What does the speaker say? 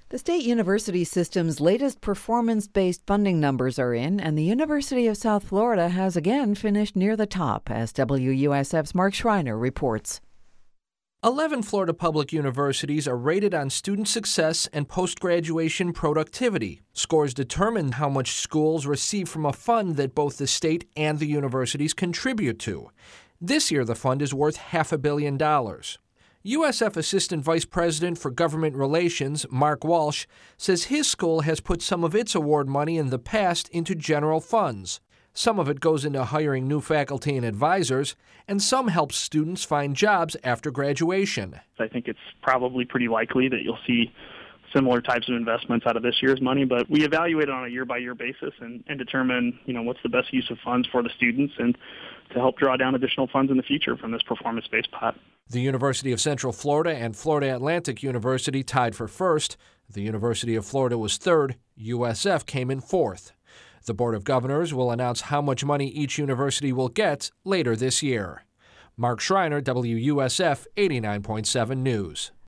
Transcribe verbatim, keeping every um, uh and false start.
The state university system's latest performance-based funding numbers are in, and the University of South Florida has again finished near the top, as W U S F's Mark Schreiner reports. Eleven Florida public universities are rated on student success and post-graduation productivity. Scores determine how much schools receive from a fund that both the state and the universities contribute to. This year, the fund is worth half a billion dollars. U S F Assistant Vice President for Government Relations, Mark Walsh, says his school has put some of its award money in the past into general funds. Some of it goes into hiring new faculty and advisors, and some helps students find jobs after graduation. I think it's probably pretty likely that you'll see similar types of investments out of this year's money, but we evaluate it on a year-by-year basis and, and determine, you know, what's the best use of funds for the students and to help draw down additional funds in the future from this performance-based pot. The University of Central Florida and Florida Atlantic University tied for first. The University of Florida was third. U S F came in fourth. The Board of Governors will announce how much money each university will get later this year. Mark Schreiner, W U S F eighty-nine point seven News.